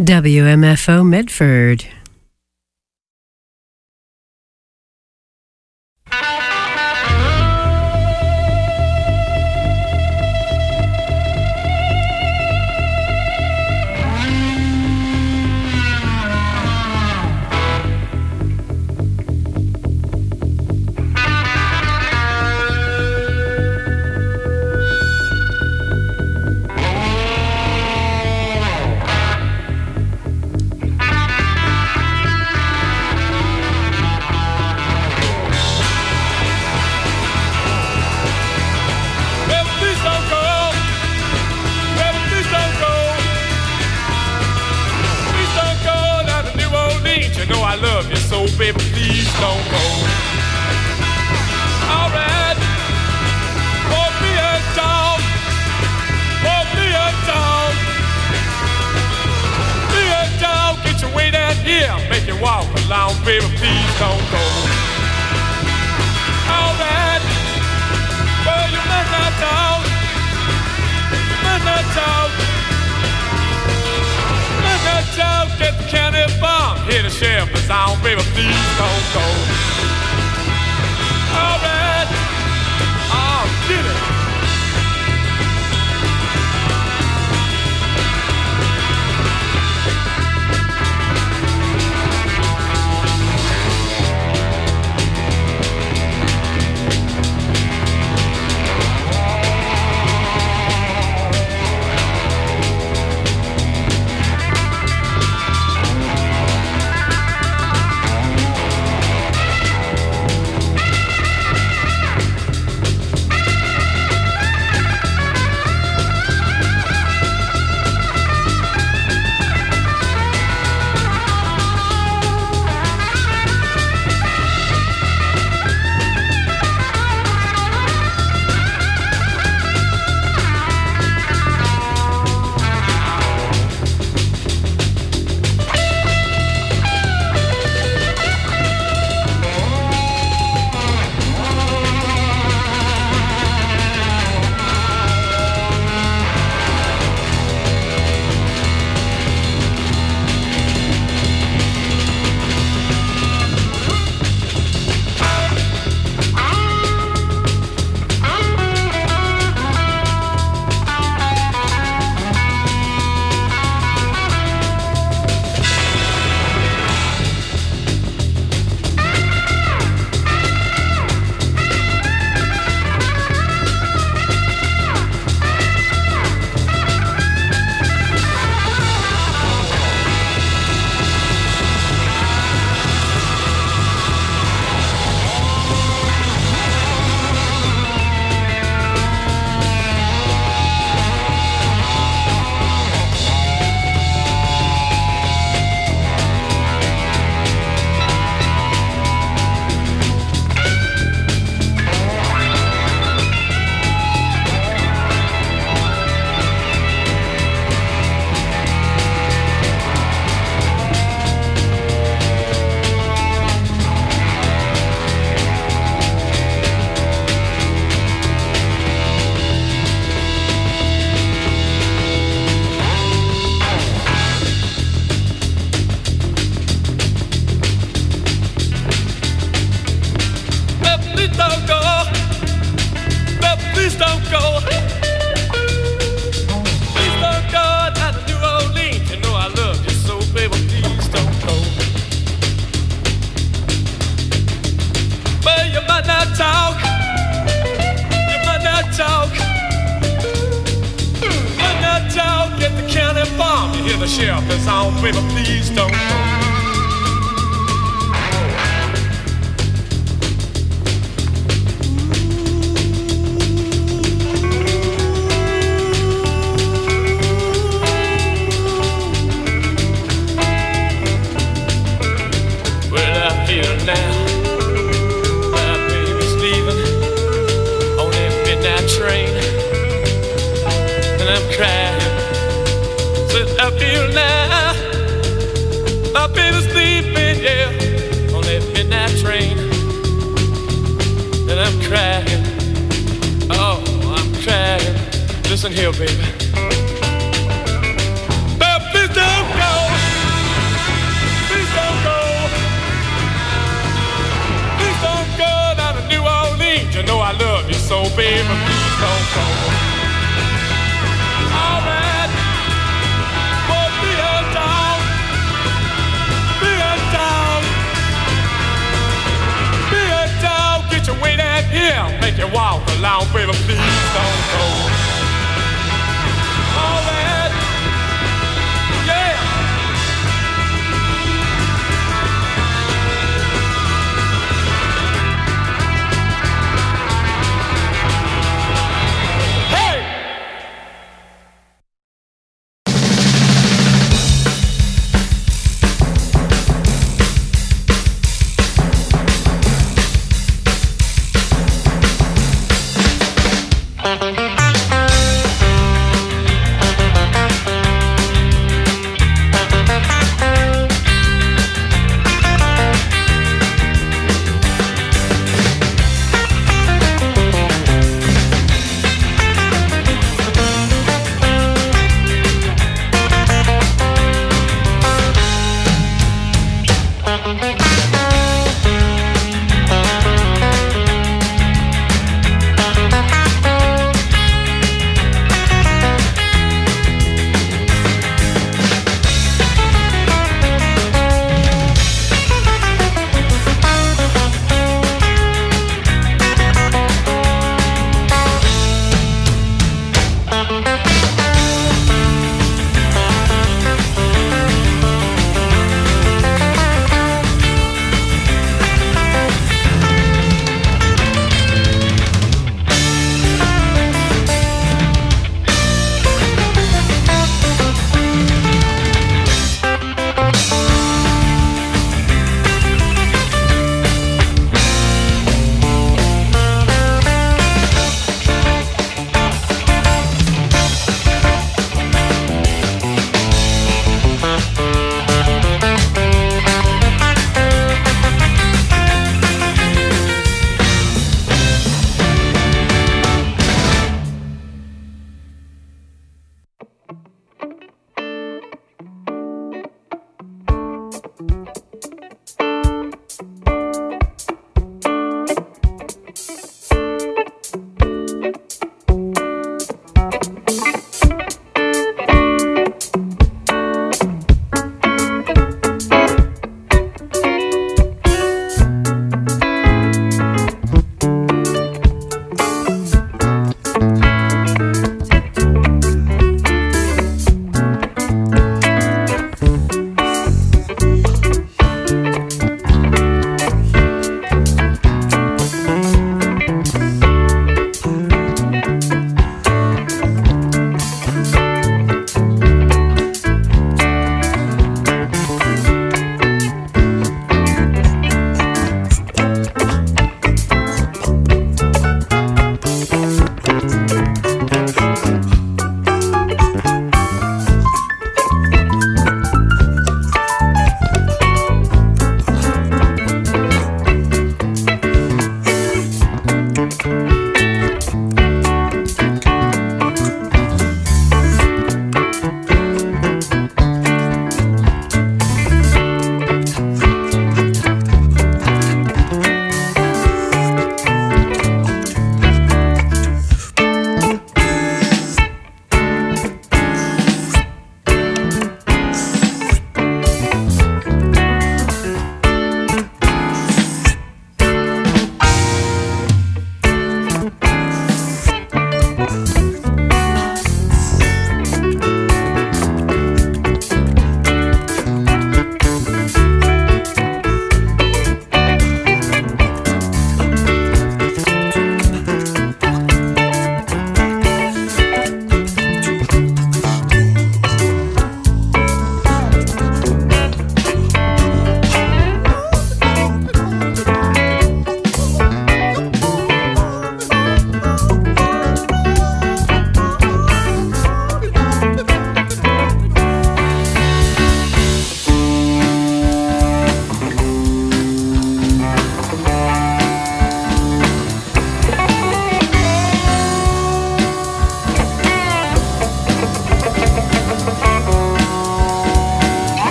WMFO Medford. Baby, please don't go. All right, pour me a dog, pour me a dog, be a dog, get your way down here, make you walk along, baby, please don't go. All right, well, you must not talk, you must not talk, you must not talk, get the county farm, hear the sheriff is on, baby, please don't go. All right, oh, get it. The sheriff is on, baby, please don't go. Well, I feel now my baby's leaving on that midnight train, and I'm crying. I feel now my baby's sleeping, yeah, on that midnight train, and I'm crying, oh, I'm crying. Listen here, baby. But please don't go. baby, please don't go. All right, well, be a dog, be a dog, be a dog. Get your weight out here, make you walk along, baby, please don't go. All right, yeah. Hey!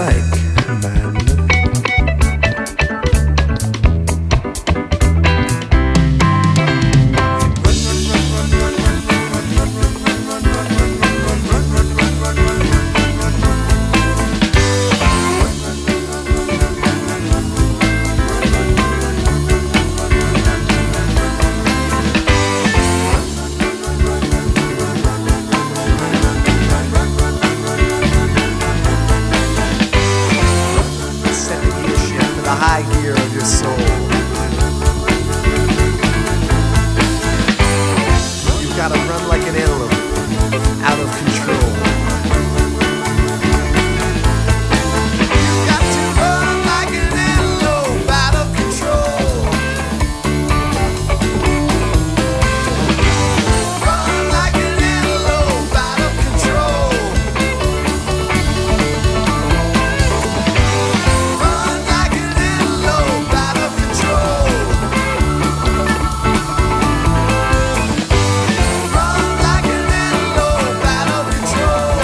like, man? High gear of your soul. You've got to run like an antelope, out of control. You've got to run like an antelope, out of control. Run like an antelope, out of control. Run like an antelope, out of control. Run like an antelope, out of control.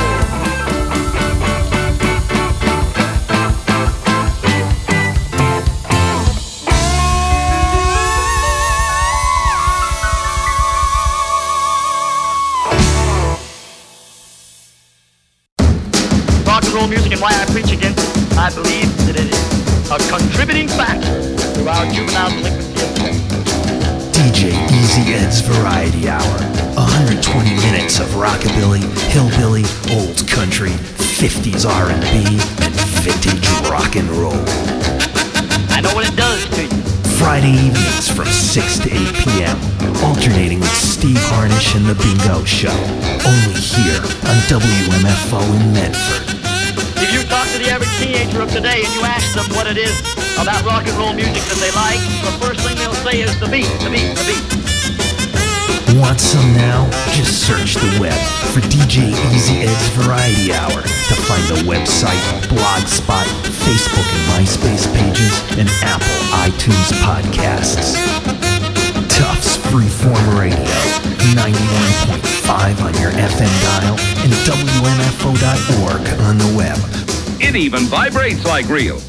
Rock and roll music and why I preach against it. I believe that it is a contributing factor to our juvenile delinquency of crime. DJ Easy Ed's Variety Hour. 120 minutes of rockabilly, hillbilly, old country, 50s R&B, and vintage rock and roll. I know what it does to you. Friday evenings from 6 to 8 p.m. Alternating with Steve Harnish and The Bingo Show. Only here on WMFO in Medford. If you talk to the average teenager of today and you ask them what it is about rock and roll music that they like, the first thing they'll say is the beat, the beat, the beat. Want some now? Just search the web for DJ Easy Ed's Variety Hour to find the website, Blogspot, Facebook and MySpace pages, and Apple iTunes podcasts. Tufts Freeform Radio, 91.5 on your FM dial and WMFO.org on the web. It even vibrates like real.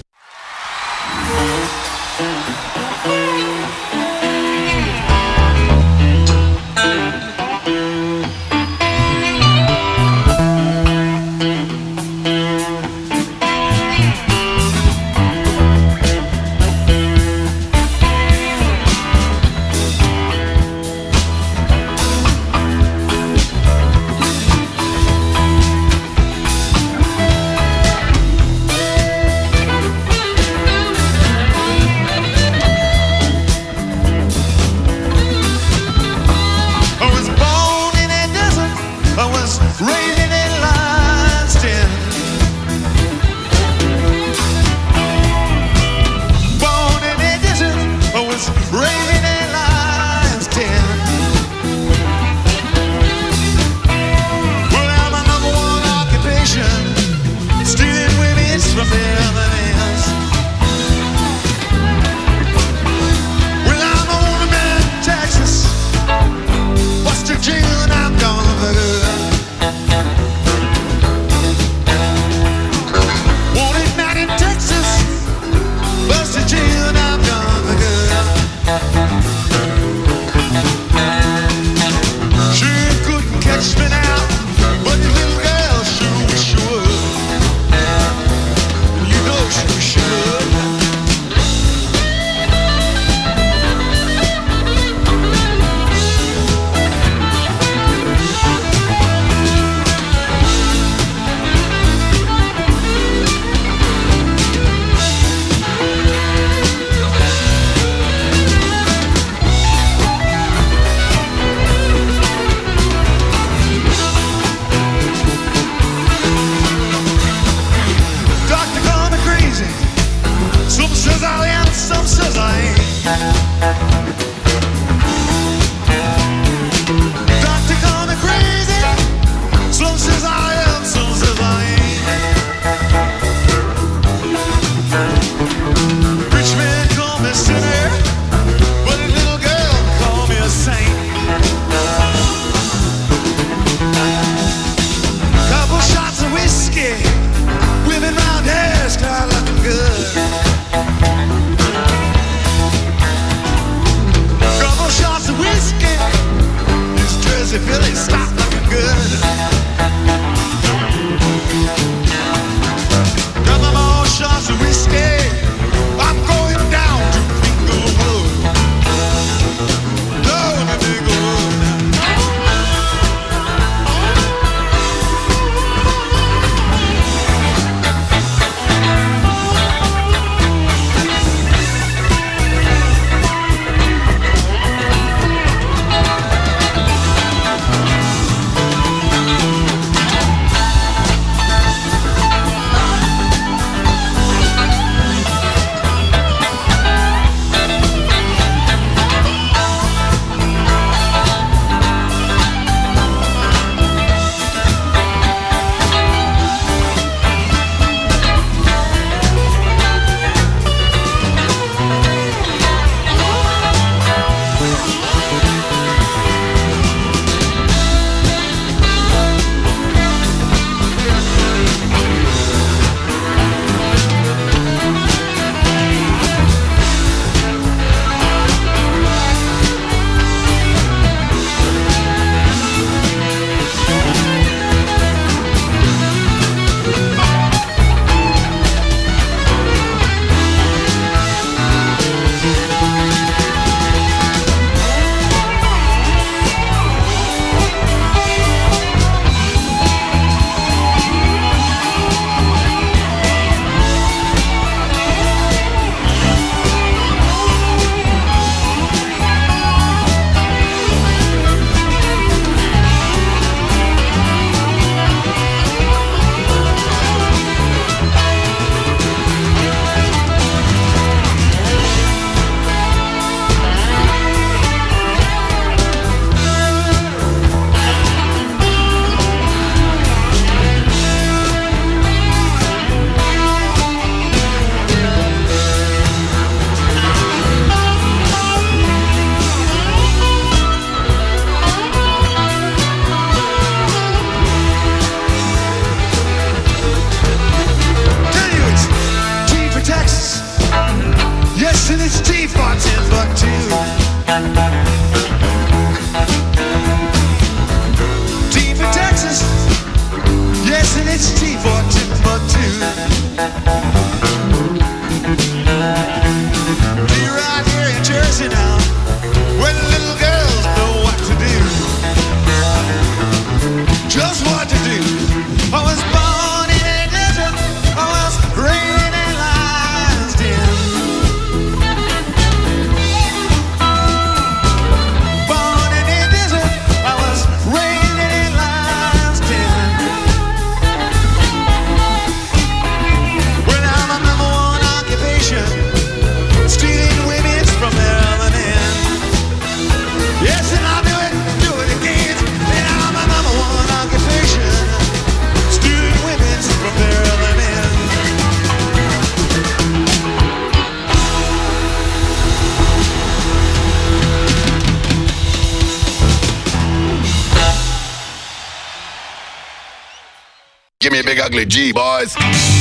Give me a big ugly G, boys.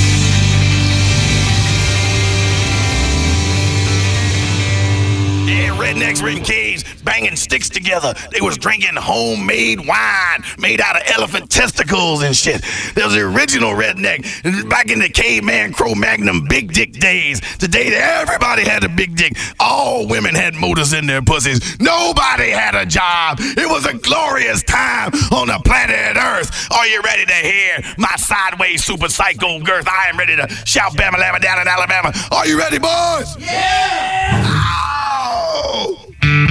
Yeah, rednecks were in caves, banging sticks together. They was drinking homemade wine made out of elephant testicles and shit. There was the original redneck back in the caveman Cro-Magnon big dick days. The day that everybody had a big dick. All women had motors in their pussies. Nobody had a job. It was a glorious time on the planet Earth. Are you ready to hear my sideways super psycho girth? I am ready to shout Bama Lama down in Alabama. Are you ready, boys? Yeah! Ow!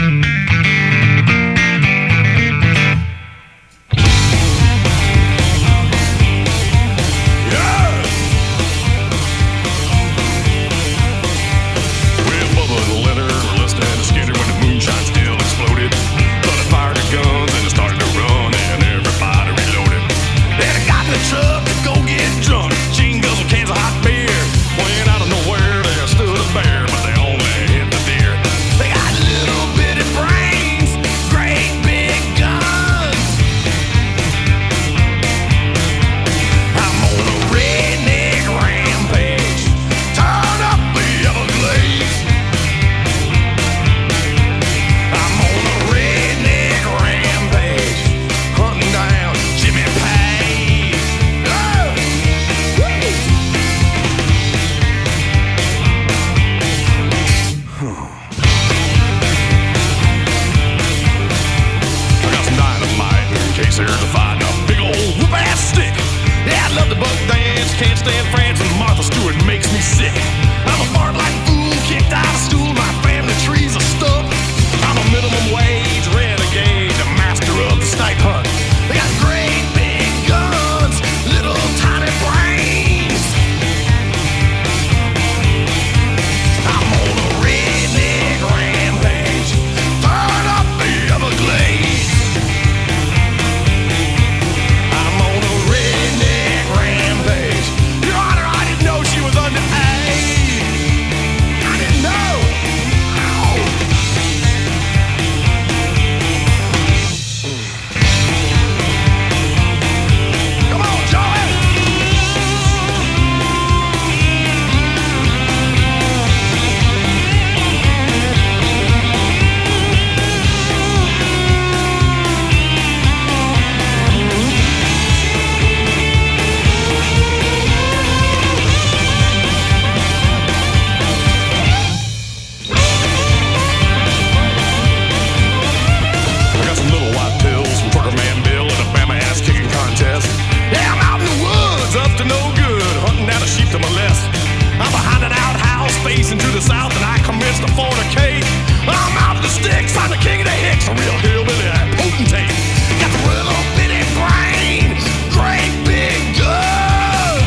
Truck to go get drunk. Gene guzzle cans of hot beer. When out of nowhere there stood a bear, but they only hit the deer. They got little bitty brains, great big guns. I'm on a redneck rampage, turn up the Everglades. I'm on a redneck rampage, hunting down Jimmy Page. There's a fighting a big old whoop-ass stick. Yeah, I love the buck dance, can't stand France, and Martha Stewart makes me sick. I'm a fart-like fool, kicked out of school, my family trees are stuck. I'm a minimum wage renegade, the master of the snipe hunt. They got great big guns, little tiny brains. I'm on a redneck rampage, turn up the Everglades. Facing to the south, and I commence to fornicate. I'm out of the sticks, I'm the king of the hicks, a real hillbilly potentate. Got the little bitty brain, great big gun.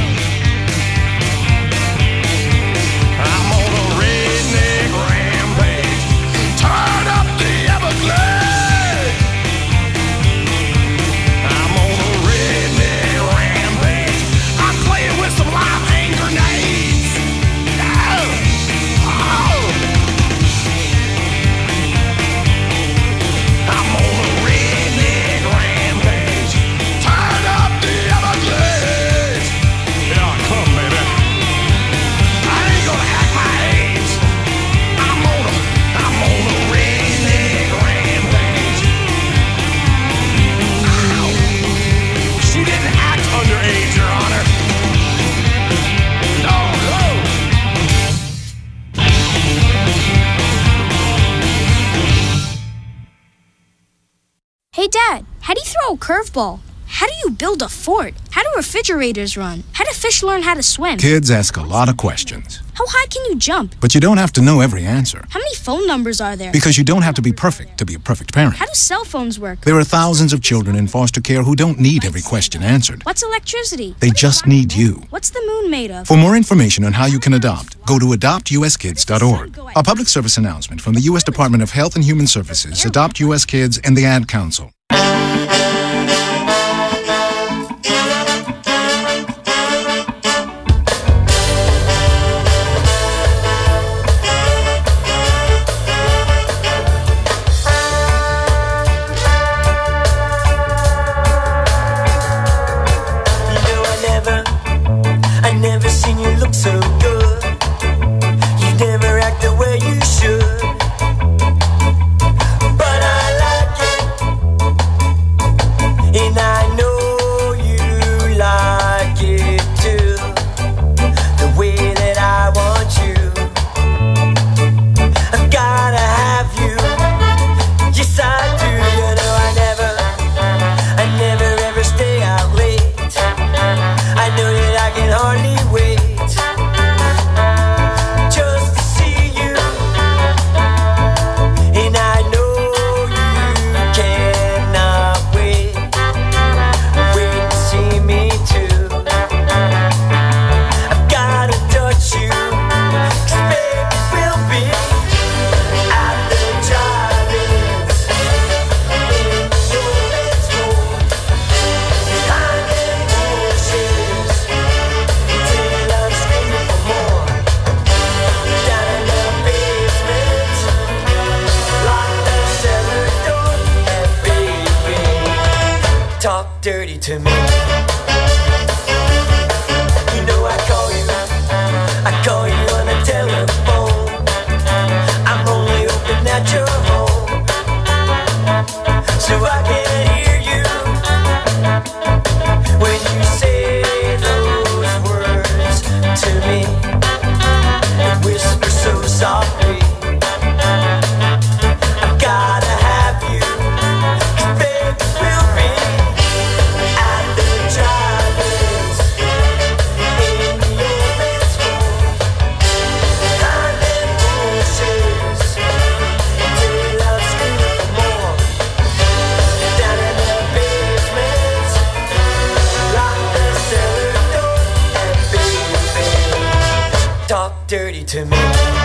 I'm on a redneck rampage, turn up the Everglades. I'm on a redneck rampage, I'm playing with some live hand grenades. I'm on a redneck rampage, turn up the Everglades. Yeah, come baby, I ain't gonna act my age. I'm on a redneck rampage. Ow. She didn't act underage, Your Honor. No. Hey Dad, how do you throw a curveball? How do you build a fort? How do refrigerators run? How do fish learn how to swim? Kids ask a lot of questions. How high can you jump? But you don't have to know every answer. How many phone numbers are there? Because you don't have to be perfect to be a perfect parent. How do cell phones work? There are thousands of children in foster care who don't need every question answered. What's electricity? They just need you. What's the moon made of? For more information on how you can adopt, go to adoptuskids.org. A public service announcement from the U.S. Department of Health and Human Services, Adopt U.S. Kids, and the Ad Council. to me. You know I call you on the telephone. I'm only hoping that you're home, so I can hear you when you say those words to me and whisper so softly. I've gotta have you, 'cause baby we'll be at the drive-ins in your Benz Ford, climbing bushes till I'm screaming for more. Down in the basement, lock the cellar door, and baby, talk dirty to me.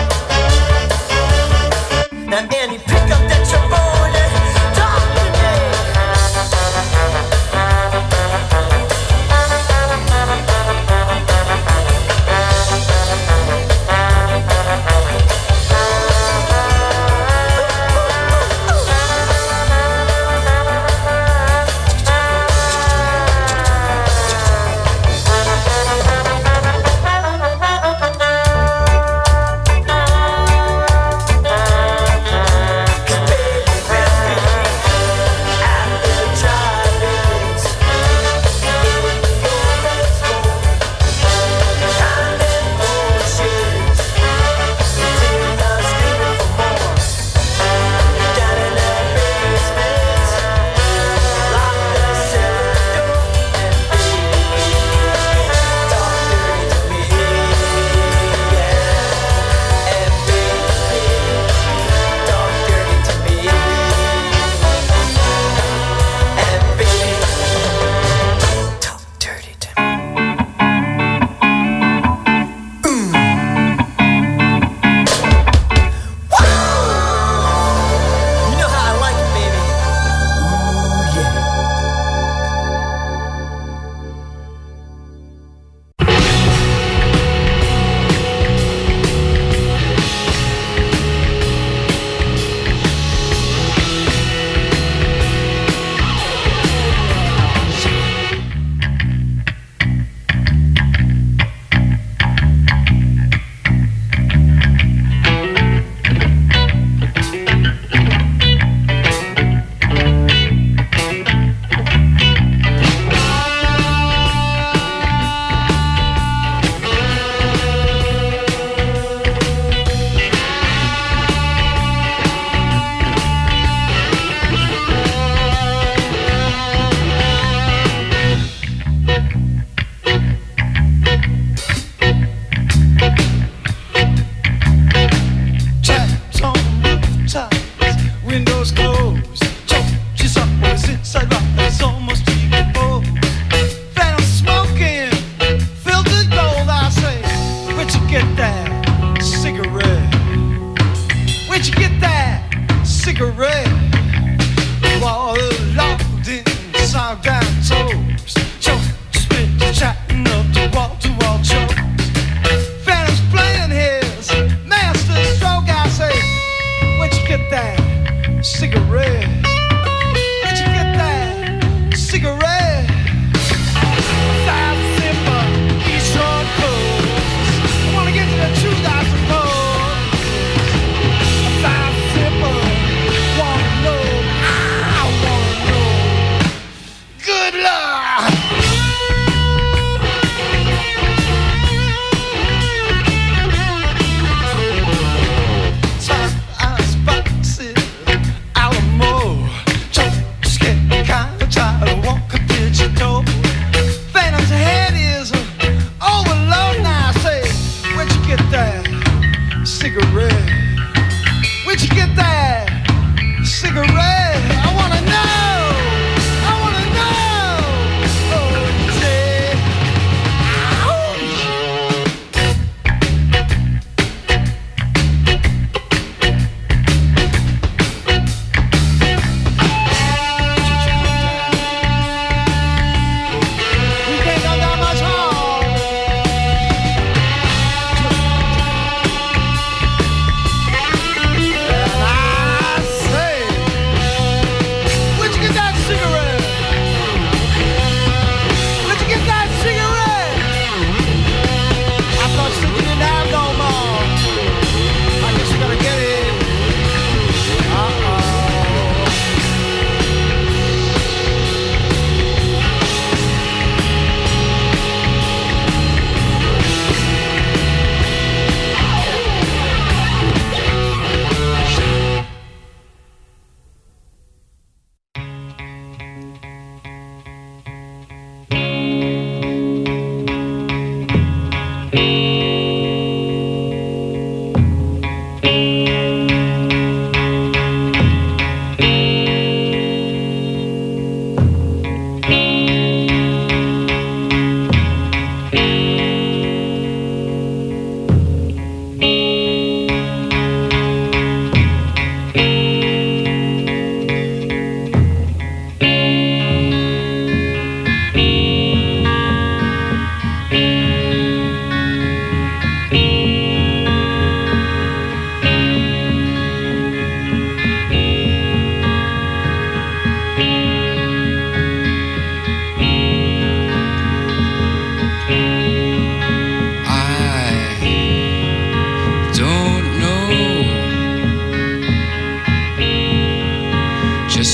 Now Annie, pick up that trombone and talk to me.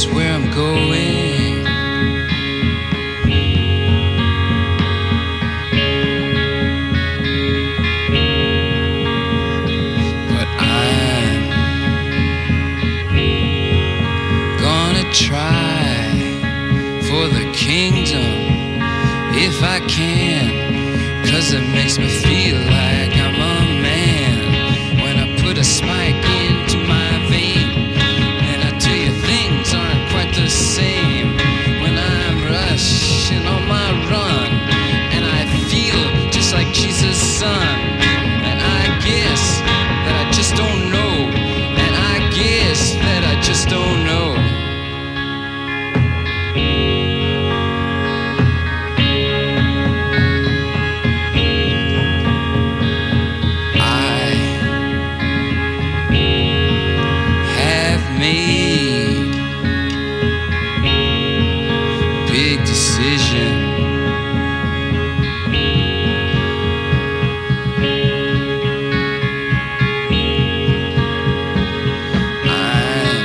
is where I'm going. But I'm gonna try for the kingdom if I can, 'cause it makes me feel like I'm a man when I put a spike into my vein. And I tell you, things aren't quite the same when I'm rushing on my run, and I feel just like Jesus' son. And I guess that I just don't know, and I guess that I just don't know. Made big decision. I'm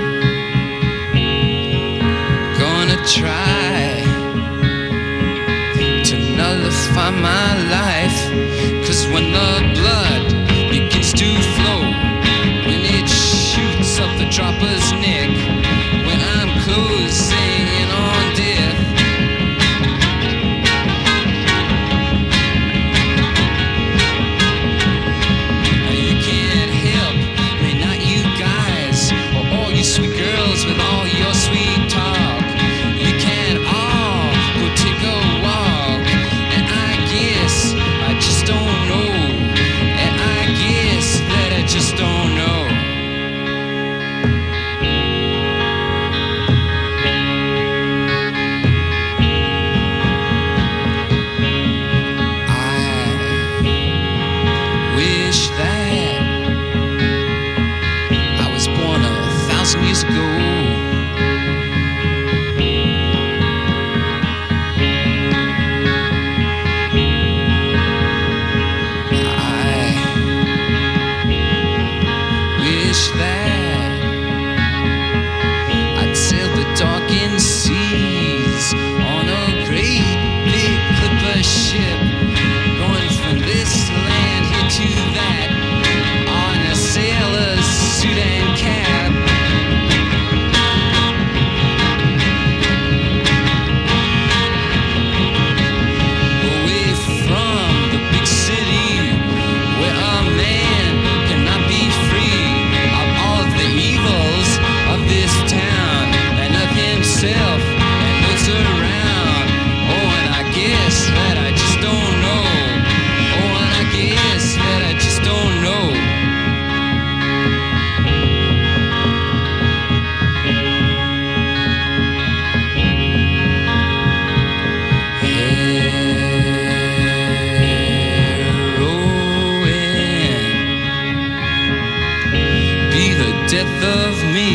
gonna try to nullify my life, 'cause when the blood begins to flow, when it shoots up the dropper's neck, when I'm closing in on death, you can't help me, not you guys, or all you sweet girls with all your sweet talk. You can all go take a walk, and I guess I just don't know, and I guess that I just don't know. Years ago, I wish that I'd sail the darkened seas on a great big clipper ship, going from this land here to that on a sailor's suit and cap. And looks around. Oh, and I guess that I just don't know. Oh, and I guess that I just don't know. Heroin, be the death of me.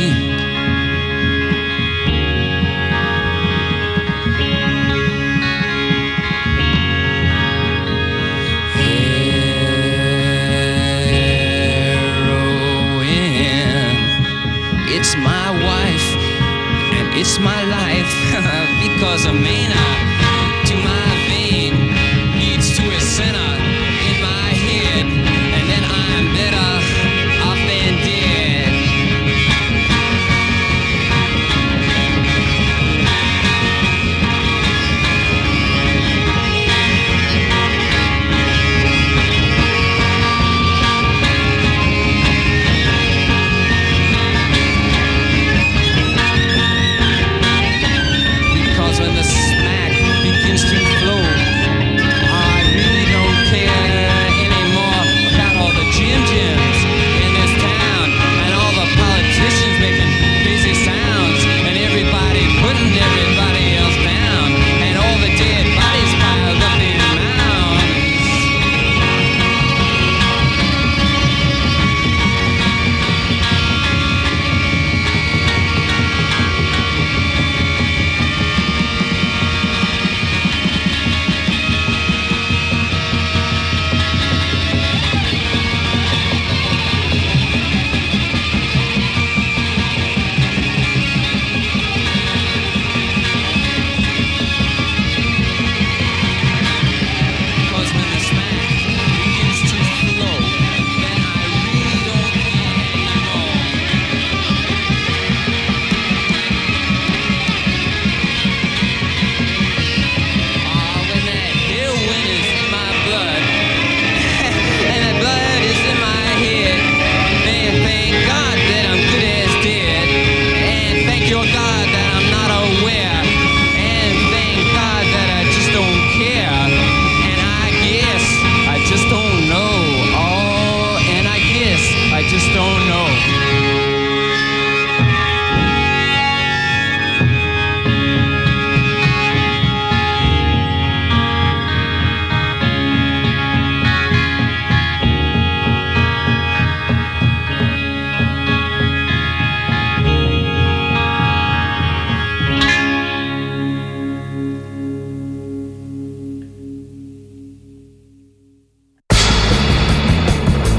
It's my wife and it's my life, because a mana to my vein leads to a center in my head, and then I'm better off than dead. When the smack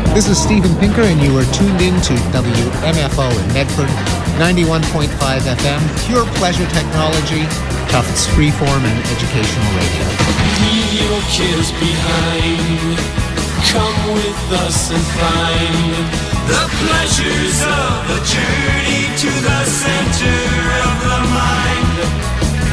This is Steven Pinker, and you are tuned in to WMFO in Medford, 91.5 FM, pure pleasure technology, Tufts freeform and educational radio. Leave your cares behind. Come with us and find the pleasures of a journey to the center of the mind.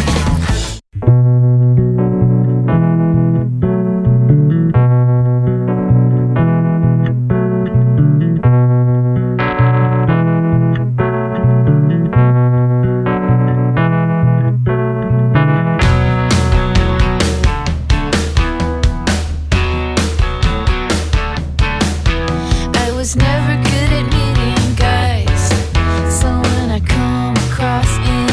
Never good at meeting guys, so when I come across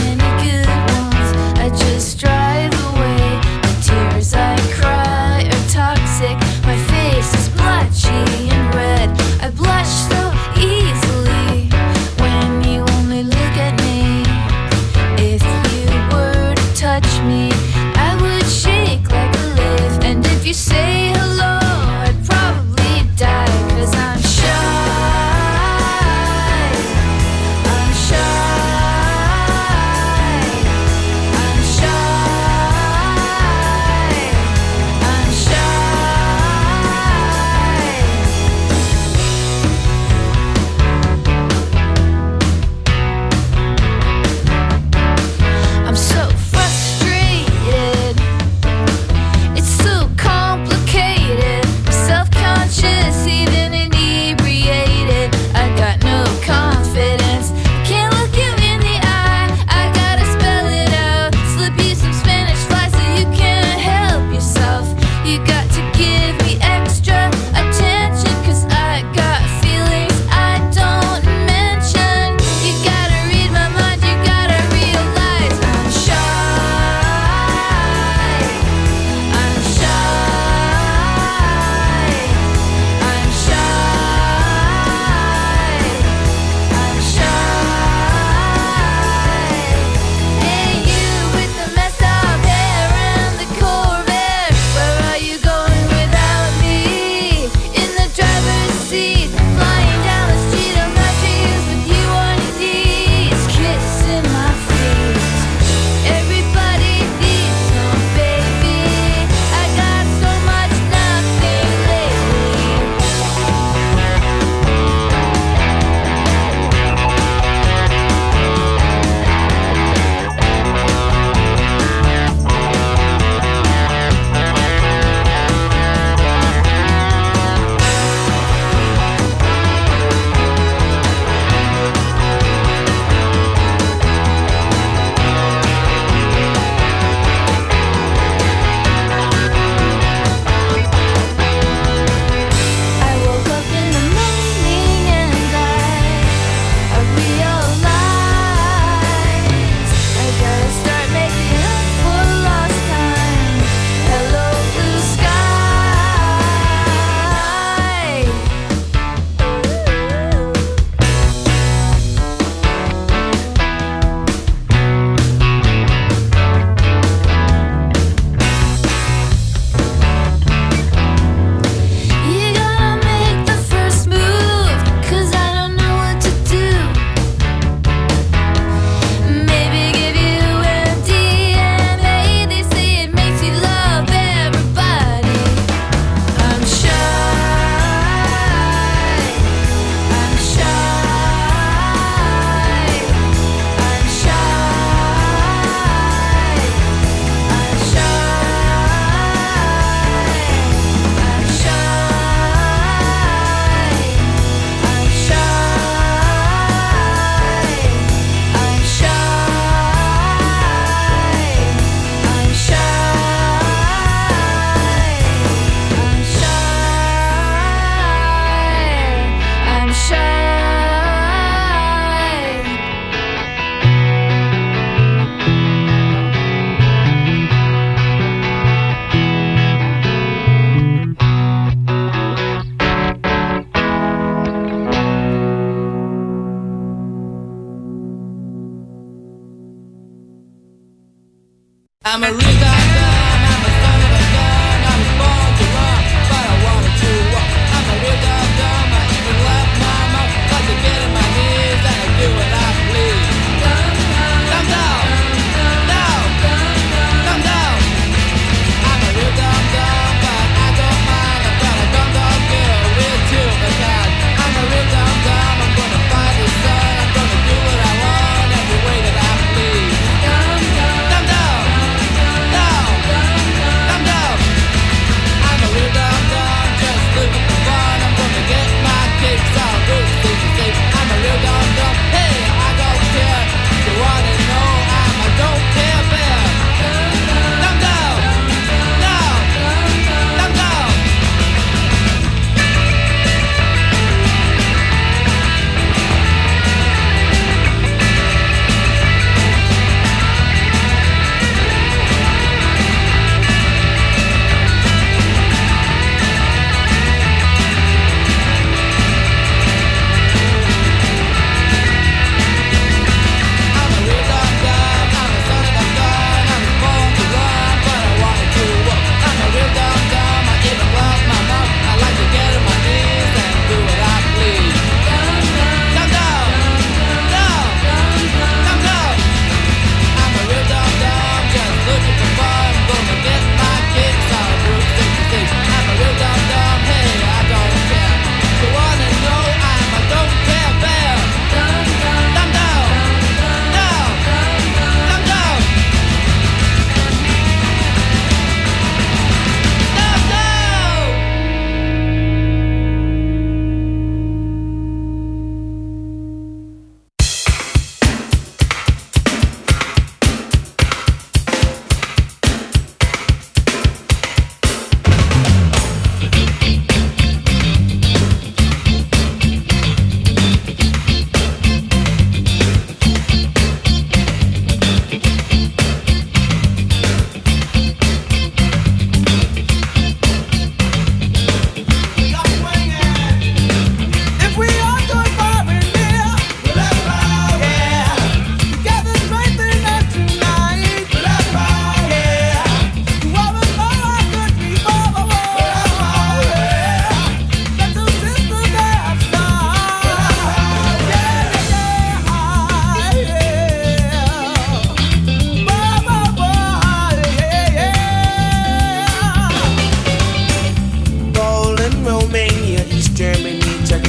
I'm a real dog, I'm a son of a gun. I was born to run, but I wanted to walk. I'm a real dog,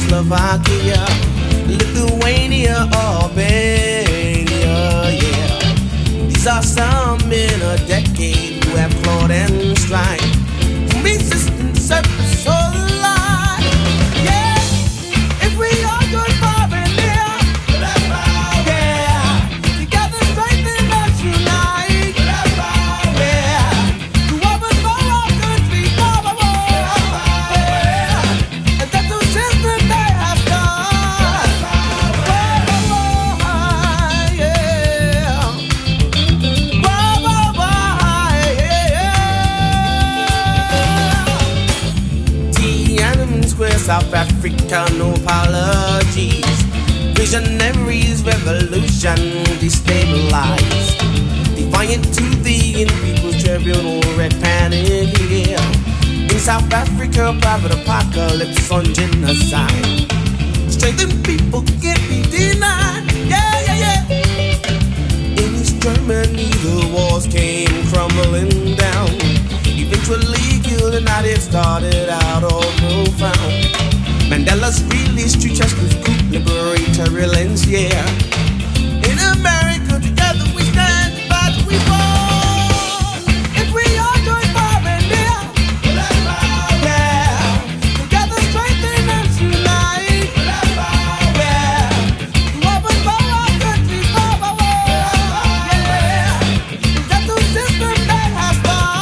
Czechoslovakia, Lithuania, Albania, yeah. These are some in a decade who have clawed and strife for resistance, service, so alive. Yeah, if we are good far and near, yeah, together strengthen us unite. Yeah, to open for our country, yeah, and that's the system they have done. Square, South Africa, no apologies. Visionaries, revolution destabilized. Defiant to the in people's tribunal, red panic here. In South Africa, private apocalypse on genocide. Strengthen people can't be denied. Yeah, yeah, yeah. In East Germany, the walls came crumbling down. Eventually killed and it started out all profound. Mandela's release, Ceausescu's coup, liberatory lens, yeah. In America, together we stand, but we fall. If we all join far and near, yeah, together strengthen and unite. Yeah, to open for our country, yeah, that's the system that has fallen.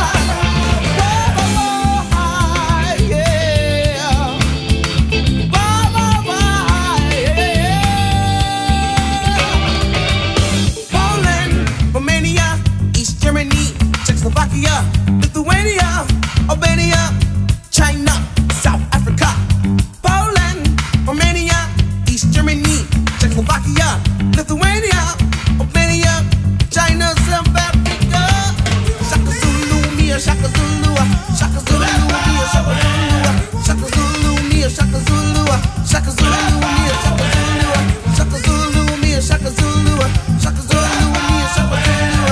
Czechoslovakia, Lithuania, Albania, China, South Africa, Poland, Romania, East Germany, Czechoslovakia, Lithuania, Albania, China, South Africa. Shaka Zulu, Mia, Shaka Zulu, Shaka Zulu, Mia, Shaka Zulu, Shaka Zulu, Mia, Shaka Zulu, Shaka Zulu, Mia, Shaka Zulu, Shaka Zulu, Mia, Shaka Zulu, Shaka Zulu, Mia, Shaka Zulu.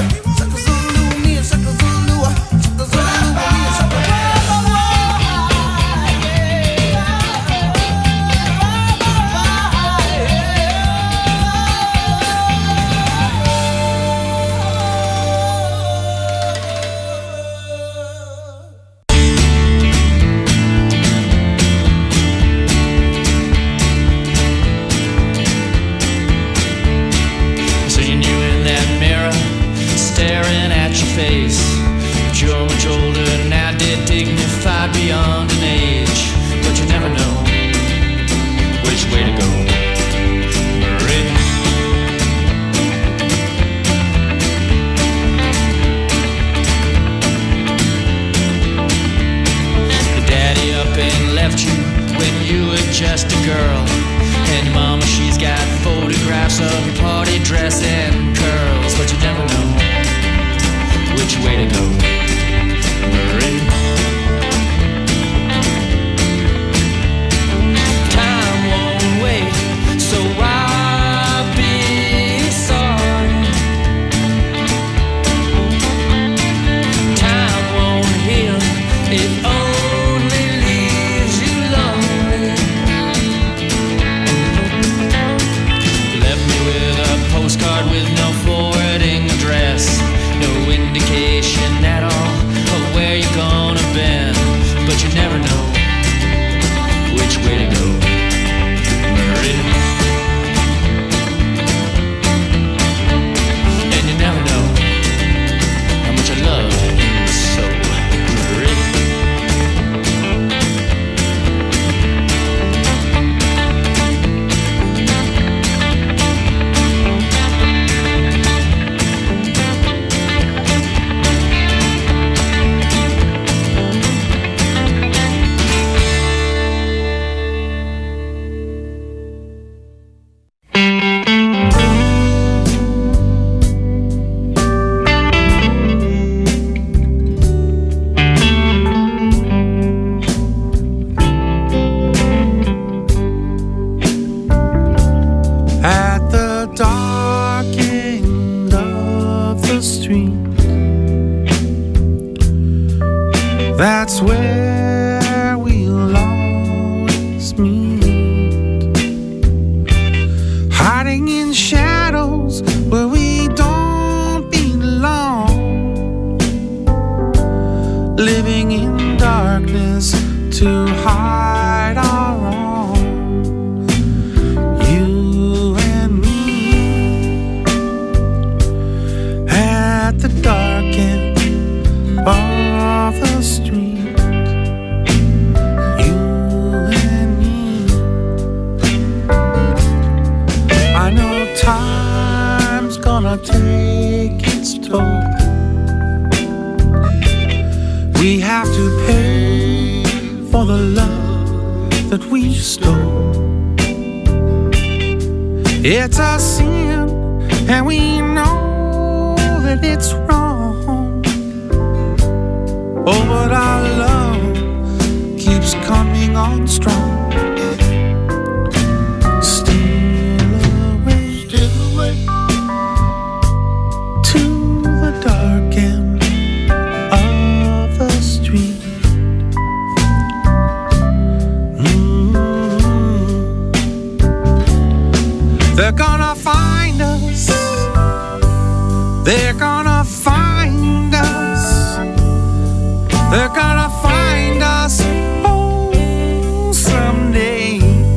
Beyond an age, but you never know which way to go. Marie. Your daddy up and left you when you were just a girl, and your mama, she's got photographs of your party dress and curls, but you never know which way to go. Marie. So I'll be sorry. Time won't heal, it only leaves you lonely. Left me with a postcard with no forwarding address, no indication at all of where you're gonna been, but you never know which way to go. Marie. Never know how much I love you so, Marie. gonna take its toll. We have to pay for the love that we stole. It's a sin, and we know that it's wrong. Oh, but our love keeps coming on strong. They're gonna find us. They're gonna